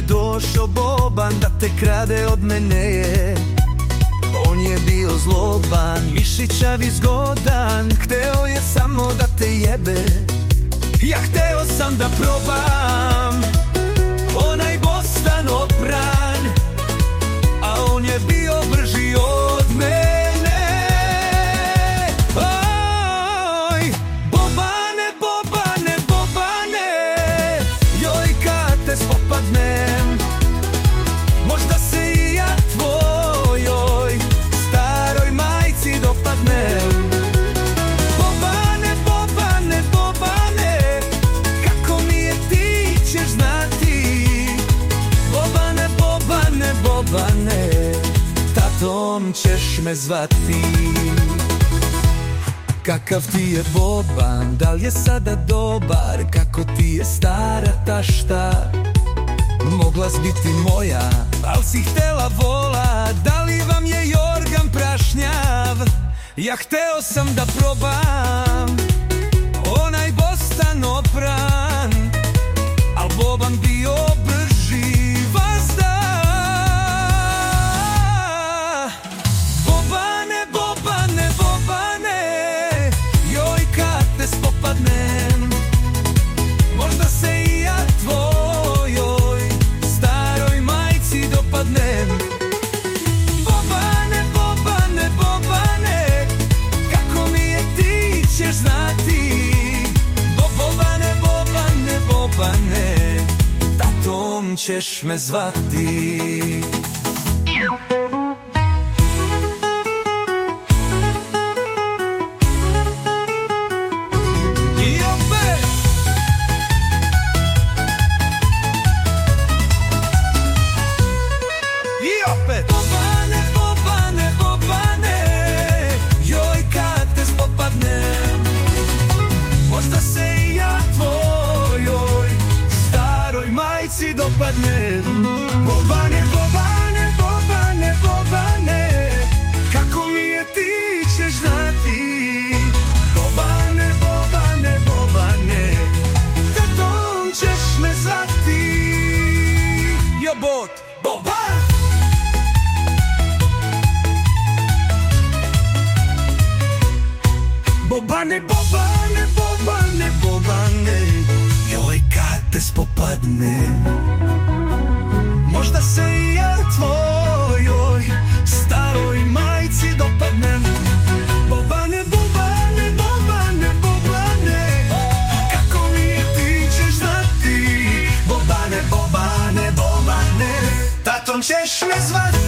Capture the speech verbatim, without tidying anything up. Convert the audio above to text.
došao Boban da te krade od mene je. On je bio zloban, mišićav i zgodan, hteo je samo da te jebe. Ja hteo sam da probam onaj bostan opran, a on je bio brži od mene. Oj, Bobane, Bobane, Bobane, joj kad te spopadnem, možda se i ja tvojoj staroj majci dopadnem. Bobane, Bobane, Bobane, kako mi je ti ćeš znati. Bobane, Bobane, Bobane, tatom ćeš me zvati. Kakav ti je Boban, da li je sada dobar, kako ti je stara tašta. Mogla si biti moja, al si htela vola, da li vam je jorgan prašnjav. Ja hteo sam da probam onaj bostan opran, al Boban bio brži vazda. Bobane, Bobane, Bobane, joj kad te spopadnem, možda se i ja tvojoj staroj majci dopadnem. Bobane, Bobane, Bobane, kako mi je ti ćeš znati. Bobane, Bobane, Bobane, tatom ćeš me zvati. Bobane, Bobane, Bobane, joj kad te spopadnem, možda se i ja tvojoj staroj majci dopadnem. Bobane, Bobane, Bobane, Bobane, kako mi je ti ćeš znati. Bobane, Bobane, Bobane, tatom ćeš me zvati. Jebot, Boban! Bobane, Bobane, Bobane, Bobane, joj kad te spopadnem, možda se i ja tvojoj staroj majci dopadnem. Bobane, Bobane, Bobane, Bobane, kako mi je ti ćeš znati. Bobane, Bobane, Bobane, tatom ćeš me zvati.